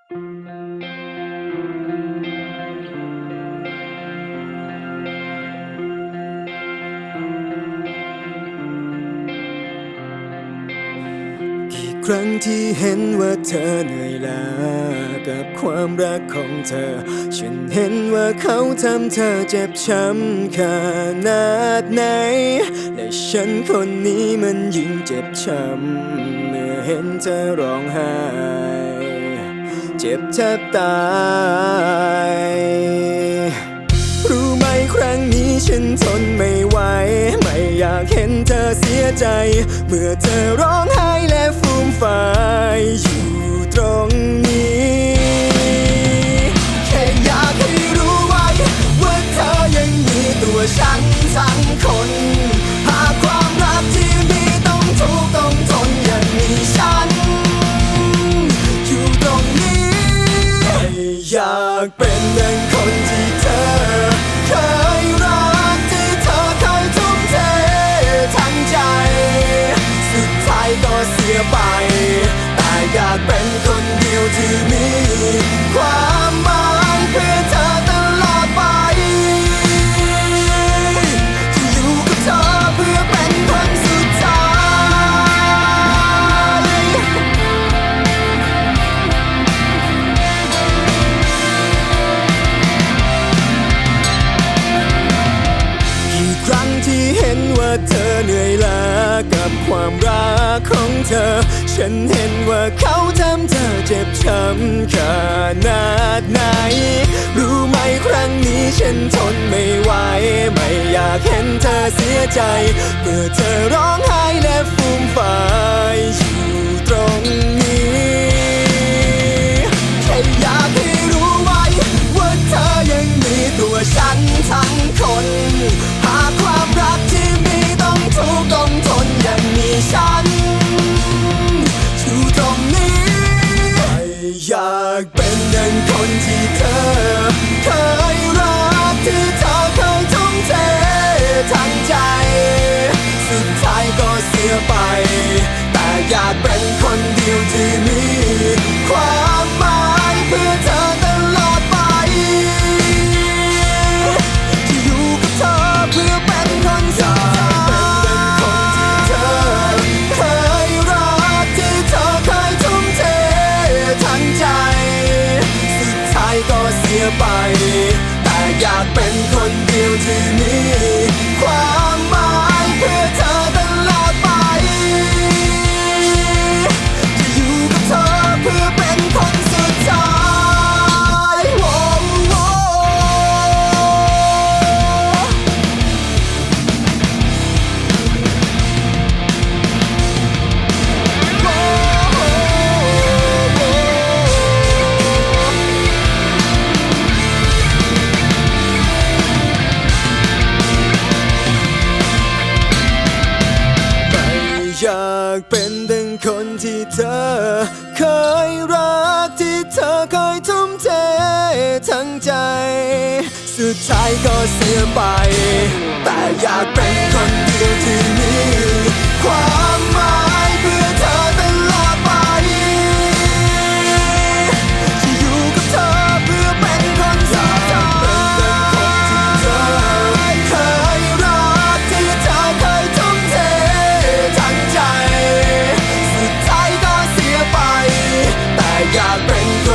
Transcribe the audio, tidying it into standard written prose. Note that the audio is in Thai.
ครั้งที่เห็นว่าเธอเหนื่อยล้ากับความรักของเธอฉันเห็นว่าเขาทำเธอเจ็บช้ำขนาดไหนและฉันคนนี้มันยิ่งเจ็บช้ำเมื่อเห็นเธอร้องไห้เจ็บแทบตายรู้ไหมครั้งนี้ฉันทนไม่ไหวไม่อยากเห็นเธอเสียใจเมื่อเธอร้องไห้และฟูมฟายอยู่ตรงนี้แค่อยากให้รู้ไว้ว่าเธอยังมีตัวฉันทั้งคนหากความรักที่มีต้องทุกข์ต้องทนอย่างมีฉันอยู่ตรงนี้อยากเป็นดังคนที่เธอเคยรักที่เธอเคยทุ่มเททั้งใจสุดท้ายก็เสียไปแต่อยากเป็นคนเดียวที่มีความหมายเพื่อเธอตลอดไปที่อยู่กับเธอเพื่อเป็นคนสุดท้ายกี่ครั้งที่เห็นว่าเธอเหนื่อยล้ากับความรักของเธอฉันเห็นว่าเขาทำเธอเจ็บช้ำขนาดไหนรู้ไหมครั้งนี้ฉันทนไม่ไหวไม่อยากเห็นเธอเสียใจเมื่อเธอร้องไห้และฟูมฟายอยู่ตรงนี้แค่อยากให้รู้ไว้ว่าเธอยังมีตัวฉันทั้งคนหากความรักที่มีต้องทุกข์ต้องทนอย่างมีฉันอยู่ตรงนี้อยากเป็นดังคนที่เธอเคยรักที่เธอเคยทุ่มเททั้งใจสุดท้ายก็เสียไปแต่อยากเป็นคนเดียวที่มีความหมายเพื่อเธอตลอดไปที่อยู่กับเธอเพื่อเป็นคนสุดท้ายเคยรักที่เธอเคยทุ่มเททั้งใจสุดท้ายก็เสียไปแต่อยากเป็นคนเดียวที่มีความหมายเพื่อเธอตลอดไปที่อยู่กับเธอเพื่อเป็นคนสุดท้ายอยากเป็นดังคนที่เธอเคยรักที่เธอเคยทุ่มเททั้งใจสุดท้ายก็เสียไปแต่อยากเป็นคนเดียวที่มีความหมายเพื่อเธอตลอดไปที่อยู่กับเธอเพื่อเป็นคนสุดท้ายเคยรักที่เธอเคยทุ่มเททั้งใจสุดท้ายก็เสียไปแต่อยากเป็นคน